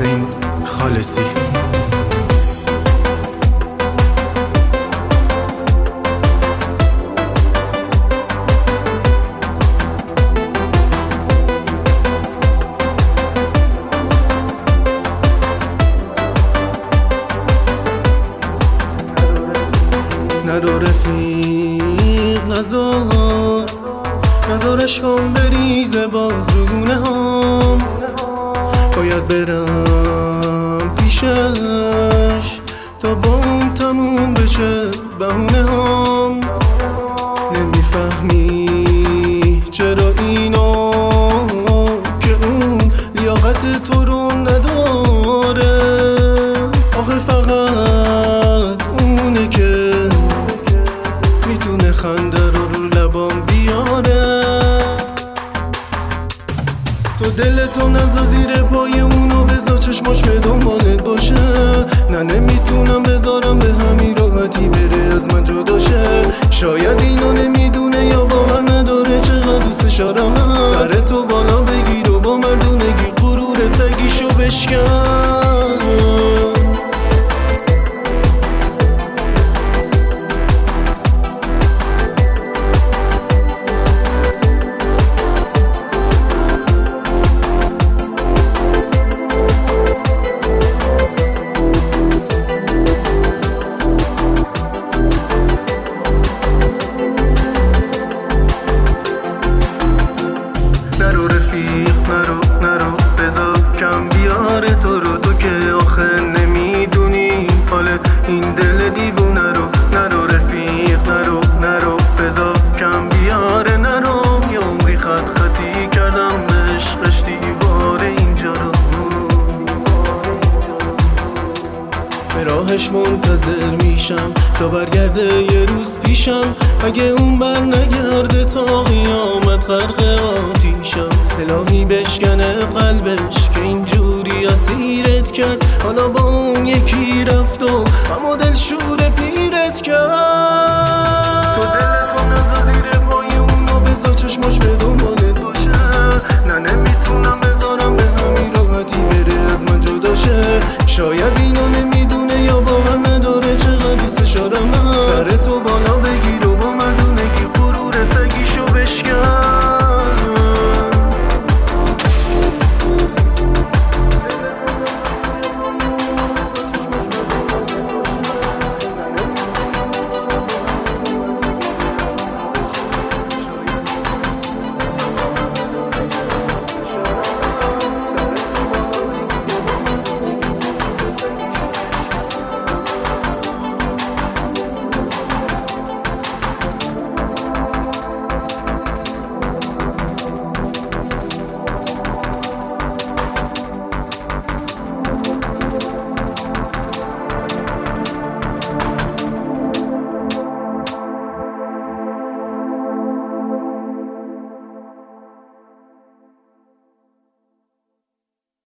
حسین خالصی. نرو رفیق نزارش هم بریزه باز رو گونه هم، باید برم پیشش تا با اون تموم بشه بهونه هم. نمیفهمی چرا اینا که اون لیاقت تو رو نداره، آخه فقط اونه که میتونه خنده رو لبام بیاره. تو دلتو نزا زیر پای اونو، بذار چشماش به دنبالت باشه. نه نمیتونم بذارم به همین راحتی بره از من جداشه. شاید اینو نمیدونه یا باور نداره چقدر دوستش دارم. سرتو بالا بگیر و با مردونگی غرور سگیشو بشکن. نرو بذار کم بیاره تو رو، تو که آخه نمیدونی حال این دل دیوونه رو. نرو رفیق نرو بذار کم بیاره. نرو یه عمری خطی کردم به عشقش دیواره اینجا رو. به راهش منتظر میشم تا برگرده یه روز پیشم. اگه اون بر نگرده تا قیامت غرق آتیشم. الهی بشکنه قلبش که اینجوری اسیرت کرد، حالا با اون یکی رفت و اما دل شور پیرت کرد. تو دلتو نزا زیر پای اونو، بذار چشماش به دنبالت باشه. نه نمیتونم بذارم به همین راحتی بره از من جداشه. شاید اینو